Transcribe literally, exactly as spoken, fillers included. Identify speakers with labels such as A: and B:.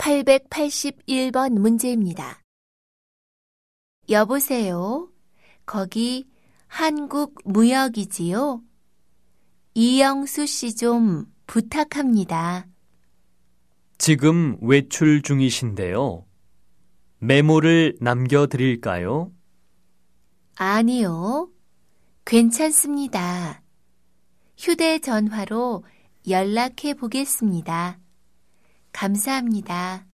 A: 팔백팔십일 번 문제입니다. 여보세요? 거기 한국무역이지요? 이영수 씨 좀 부탁합니다.
B: 지금 외출 중이신데요. 메모를 남겨드릴까요?
A: 아니요. 괜찮습니다. 휴대전화로 연락해 보겠습니다. 감사합니다.